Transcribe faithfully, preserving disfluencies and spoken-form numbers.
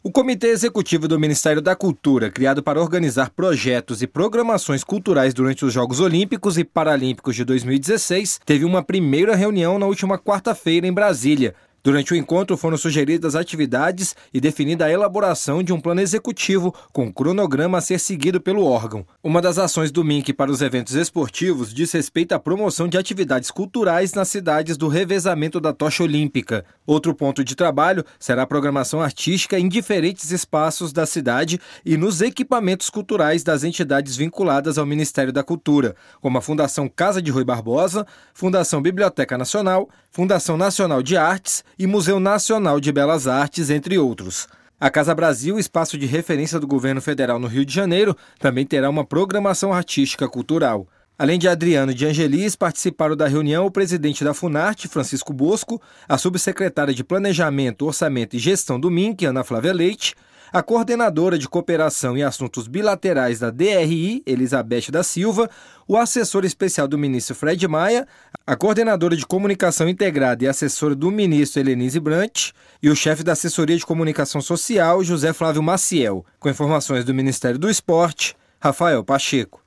O Comitê Executivo do Ministério da Cultura, criado para organizar projetos e programações culturais durante os Jogos Olímpicos e Paralímpicos de dois mil e dezesseis, teve uma primeira reunião na última quarta-feira em Brasília. Durante o encontro foram sugeridas atividades e definida a elaboração de um plano executivo com cronograma a ser seguido pelo órgão. Uma das ações do M I C para os eventos esportivos diz respeito à promoção de atividades culturais nas cidades do revezamento da tocha olímpica. Outro ponto de trabalho será a programação artística em diferentes espaços da cidade e nos equipamentos culturais das entidades vinculadas ao Ministério da Cultura, como a Fundação Casa de Rui Barbosa, Fundação Biblioteca Nacional, Fundação Nacional de Artes e Museu Nacional de Belas Artes, entre outros. A Casa Brasil, espaço de referência do governo federal no Rio de Janeiro, também terá uma programação artística cultural. Além de Adriano de Angelis, participaram da reunião o presidente da Funarte, Francisco Bosco, a subsecretária de Planejamento, Orçamento e Gestão do M I C, Ana Flávia Leite, a coordenadora de Cooperação e Assuntos Bilaterais da D R I, Elizabeth da Silva, o assessor especial do ministro Fred Maia, a coordenadora de Comunicação Integrada e assessora do ministro Helenise Brant e o chefe da Assessoria de Comunicação Social, José Flávio Maciel. Com informações do Ministério do Esporte, Rafael Pacheco.